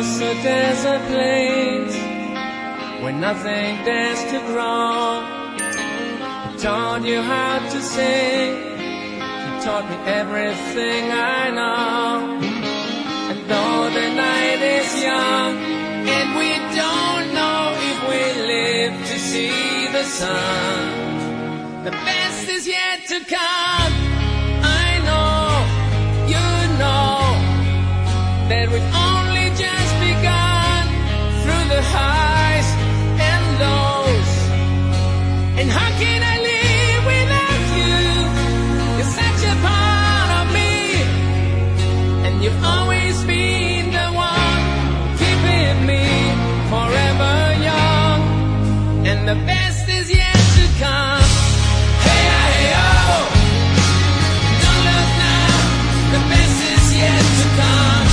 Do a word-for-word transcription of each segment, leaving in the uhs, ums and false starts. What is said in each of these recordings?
across a desert place where nothing dares to grow. He taught you how to sing. He taught me everything I know. And though the night is young and we don't know if we live to see the sun, the best is yet to come. I know, you know, that we've only just begun through the highs and lows. And how can I live without you? You're such a part of me, and you've always been the one keeping me forever young. And the best is yet to come. Hey, hey, oh, don't look now, the best is yet to come.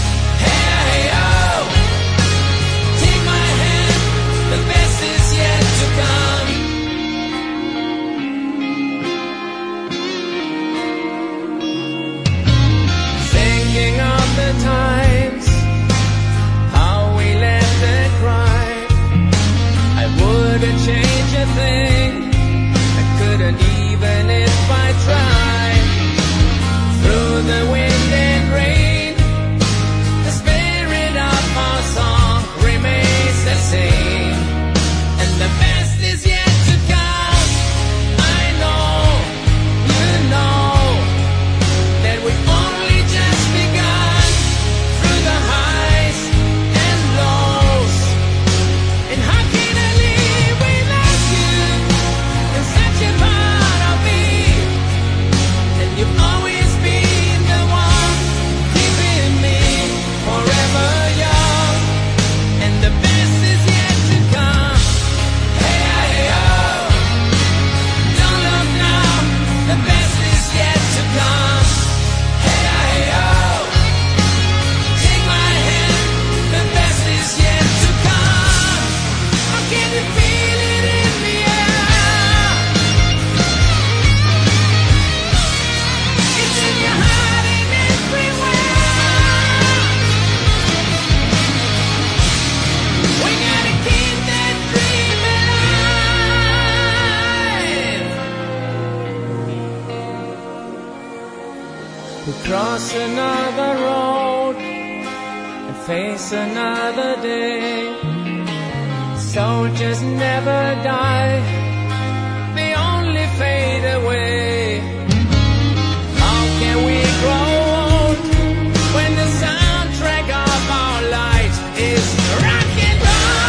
The times, how we laughed and cried, I wouldn't change a thing. I couldn't even if I tried. Through the wind and rain, the spirit of our song remains the same. And the best is yet to come. I know, you know, that we only just begun. We cross another road and face another day. Soldiers never die, they only fade away. How can we grow old when the soundtrack of our lives is rock and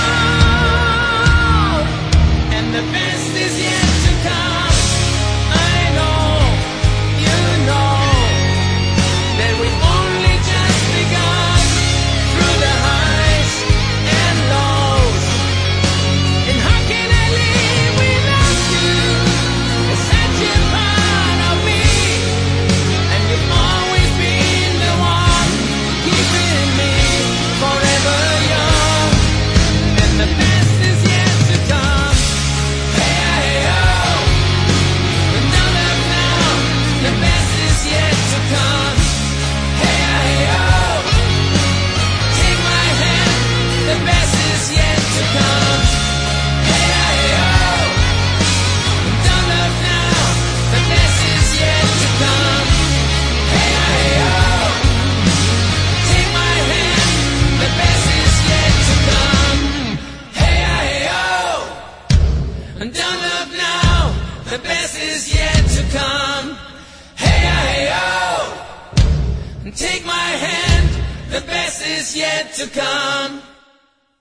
roll? And the best is yet to come. I know, you know, that we've only just begun through the highs and lows. And how can I live without you? You're such a part of me, and you've always been the one keeping me forever young. And the best is yet to come. Hey, hey, oh, no, no, no, the best is yet to come. The best is yet to come. Hey, hey, oh, don't look now, the best is yet to come. Hey, hey, oh, take my hand, the best is yet to come. Hey, hey, oh, don't look now, the best is yet to come. Hey, hey, oh, take my hand, the best is yet to come.